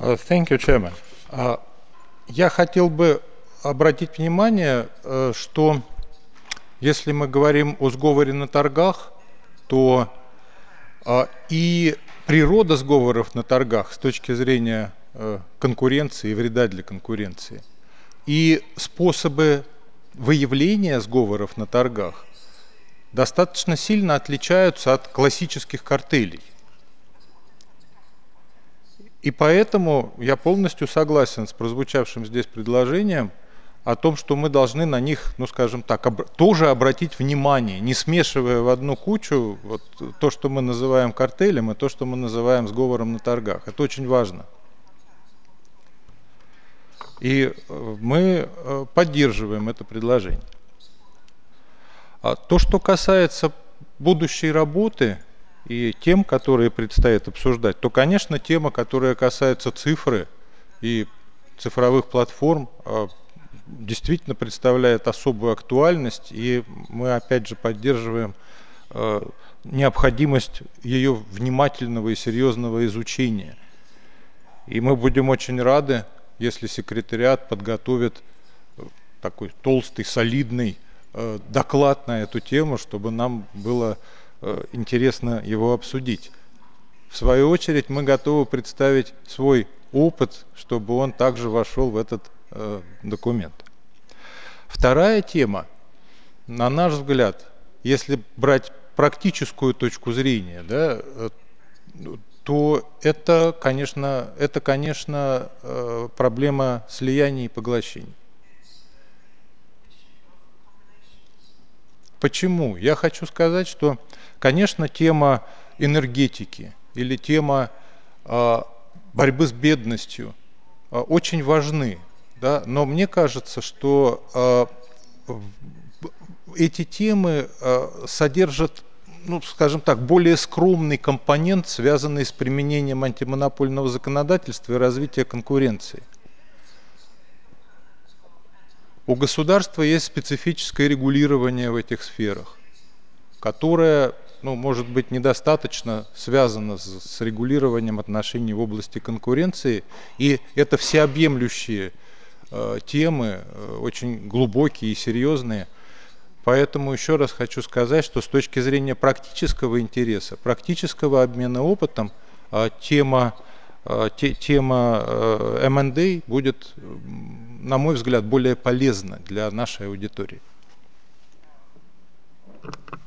Thank you, Chairman. Я хотел бы обратить внимание, что если мы говорим о сговоре на торгах, то и природа сговоров на торгах с точки зрения конкуренции и вреда для конкуренции, и способы выявления сговоров на торгах достаточно сильно отличаются от классических картелей. И поэтому я полностью согласен с прозвучавшим здесь предложением о том, что мы должны на них, ну скажем так, тоже обратить внимание, не смешивая в одну кучу вот то, что мы называем картелем, и то, что мы называем сговором на торгах. Это очень важно. И мы поддерживаем это предложение. То, что касается будущей работы и тем, которые предстоит обсуждать, то, конечно, тема, которая касается цифры и цифровых платформ, действительно представляет особую актуальность, и мы, опять же, поддерживаем необходимость ее внимательного и серьезного изучения. И мы будем очень рады, если секретариат подготовит такой толстый, солидный доклад на эту тему, чтобы нам было интересно его обсудить. В свою очередь мы готовы представить свой опыт, чтобы он также вошел в этот документ. Вторая тема, на наш взгляд, если брать практическую точку зрения, да, то это, конечно, проблема слияний и поглощений. Почему? Я хочу сказать, что, конечно, тема энергетики или тема борьбы с бедностью очень важны, да? Но мне кажется, что эти темы содержат, ну, скажем так, более скромный компонент, связанный с применением антимонопольного законодательства и развития конкуренции. У государства есть специфическое регулирование в этих сферах, которое, ну, может быть, недостаточно связано с регулированием отношений в области конкуренции, и это всеобъемлющие темы, очень глубокие и серьезные. Поэтому еще раз хочу сказать, что с точки зрения практического интереса, практического обмена опытом, тема M&A будет, на мой взгляд, более полезна для нашей аудитории.